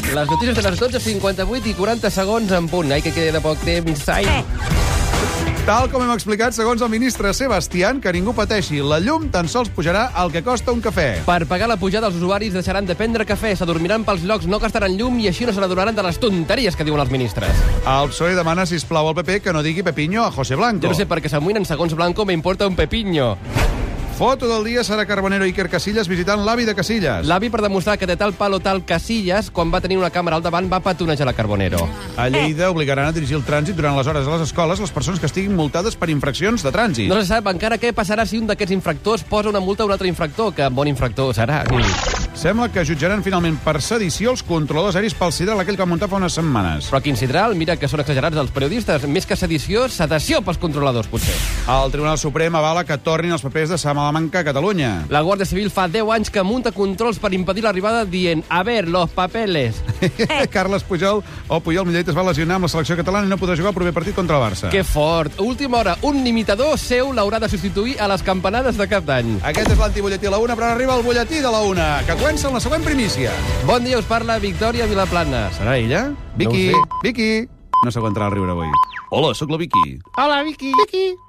Les notícies de les 12:58 i 40 segons en punt. Ai, que queda de poc temps. Ai. Tal com hem explicat, segons el ministre Sebastián, que ningú pateixi, la llum tan sols pujarà el que costa un cafè. Per pagar la pujada, els usuaris deixaran de prendre cafè, s'adormiran pels llocs, no gastaran llum i així no se n'adonaran de les tonteries que diuen els ministres. El PSOE demana, sisplau, al PP que no digui Pepiño a José Blanco. Jo no sé per què s'amoïnen, segons Blanco me importa un pepiño. Foto del dia serà Carbonero i Iker Casillas visitant l'avi de Casillas. L'avi, per demostrar que de tal palo tal Casillas, quan va tenir una càmera al davant, va petonejar la Carbonero. A Lleida obligaran a dirigir el trànsit durant les hores a les escoles les persones que estiguin multades per infraccions de trànsit. No se sap encara què passarà si un d'aquests infractors posa una multa a un altre infractor, que bon infractor serà. Sembla que jutjaran finalment per sedició els controladors aeris pel sidral aquell que van muntar fa unes setmanes. Però quin sidral, mira que són exagerats els periodistes. Més que sedició, sedació pels controladors, potser. El Tribunal Suprem avala que tornin els papers de Salamanca a Catalunya. La Guàrdia Civil fa 10 anys que munta controls per impedir l'arribada dient a ver, los papeles. Carles Pujol Millet es va lesionar amb la selecció catalana i no podrà jugar el proper partit contra el Barça. Que fort. Última hora, un imitador seu l'haurà de substituir a les campanades de cap d'any. Aquest és l'antibutlletí a la 1, però arriba el butlletí de la 1, que comença amb la següent primícia. Bon dia, us parla Victòria Vilaplana. Serà ella? Vicky, No ho sé. Vicky. No s'aguantarà el riure avui. Hola, sóc la Vicky. Hola, Vicky. Vicky.